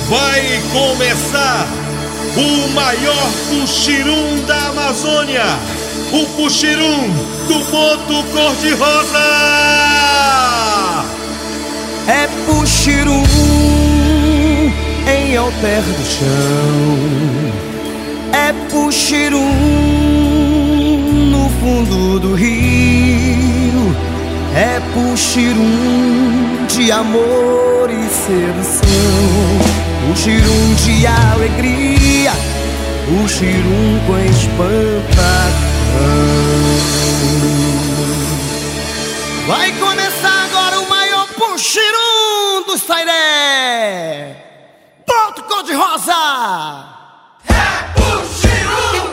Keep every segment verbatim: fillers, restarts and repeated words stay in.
Vai começar o maior puxirum da Amazônia, o puxirum do Boto Cor-de-Rosa. É puxirum em alter do chão, é puxirum no fundo do rio, é puxirum de amor e sedução, puxirum de alegria, puxirum com espantação. Vai começar agora o maior puxirum do Sairé, Boto Cor-de-Rosa. É puxirum!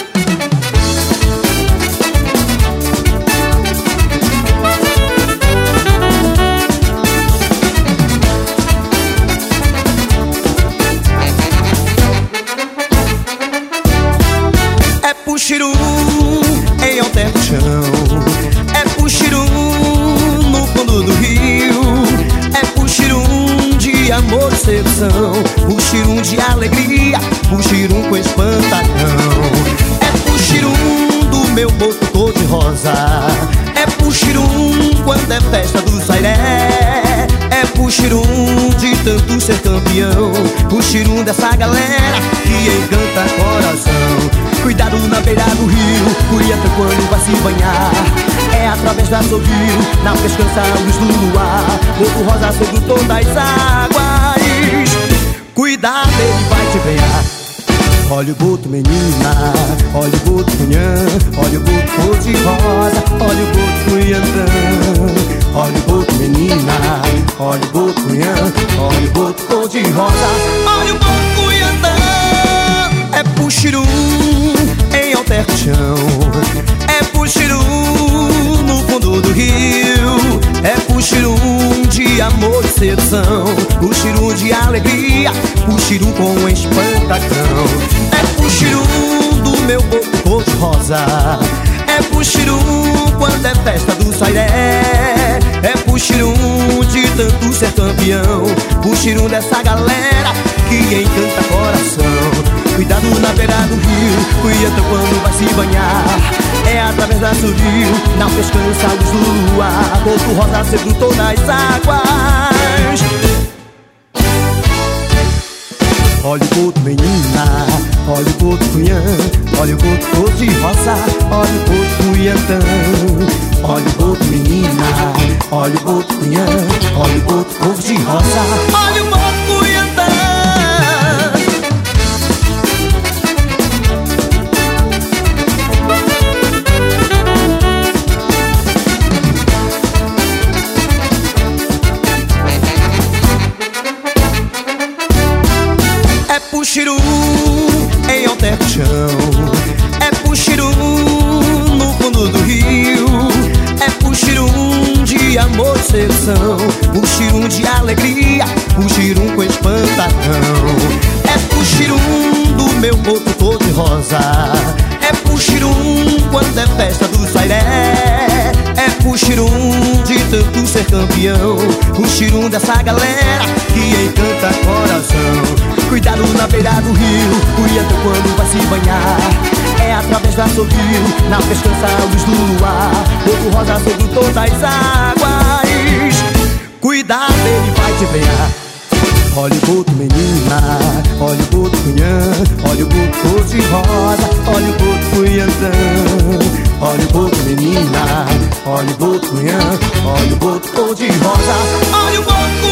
É puxirum em alter do chão, é puxirum no fundo do rio, é puxirum de amor e sedução, puxirum de alegria, puxirum com espantalhão. É puxirum do meu Boto Cor-de-Rosa, é puxirum quando é festa do Sairé, é puxirum de tanto ser campeão, puxirum dessa galera que encanta coração. Cuidado na beira do rio, Curiatã quando vai se banhar, é através da Sorrio, na pescança a luz do luar, Boto Rosa sobre todas as águas. Cuidado, ele vai te ganhar. Olha o Boto menina, olha o Boto cunhã, olha o Boto Cor-de-Rosa, olha o Boto Cunhantã. Olha o Boto menina, olha o Boto cunhã, olha o Boto Cor-de-Rosa, olha o Boto Cunhantã. É puxirum em alter do chão, é puxirum no fundo do rio, é puxirum de amor e sedução, puxirum de alegria, puxirum com espantação. É puxirum do meu Boto Cor-de-Rosa, é puxirum quando é festa do Sairé, é puxirum de tanto ser campeão, puxirum dessa galera que encanta coração. Cuidado na beira do rio, Curiatã quando vai se banhar, é através da Sorrio, na pescança a luz do luar, Boto Rosa sobre todas as águas. Olha o Boto menina, olha o Boto cunhã, olha o Boto Cor-de-Rosa, olha o Boto Cunhantã. Olha o Boto menina, olha o Boto cunhã, olha o Boto Cor-de-Rosa, olha o Boto Cunhantã. É puxirum em alter do chão, é puxirum no fundo do rio, é puxirum de amor e sedução, puxirum de alegria, puxirum com espantação. É puxirum do meu Boto Cor-de-Rosa, é puxirum quando é festa do Sairé, é puxirum de tanto ser campeão, puxirum dessa galera que encanta coração. Cuidado na beira do rio, Curiatã quando vai se banhar, é através da Sorrio, na pescança a luz do luar, Boto Rosa sobre todas as águas. Cuidado, ele vai te ganhar. Olha o Boto menina, olha o Boto cunhã, olha o Boto Cor-de-Rosa, olha o Boto Cunhantã. Olha o Boto menina, olha o Boto cunhã, olha o Boto Cor-de-Rosa, olha o Boto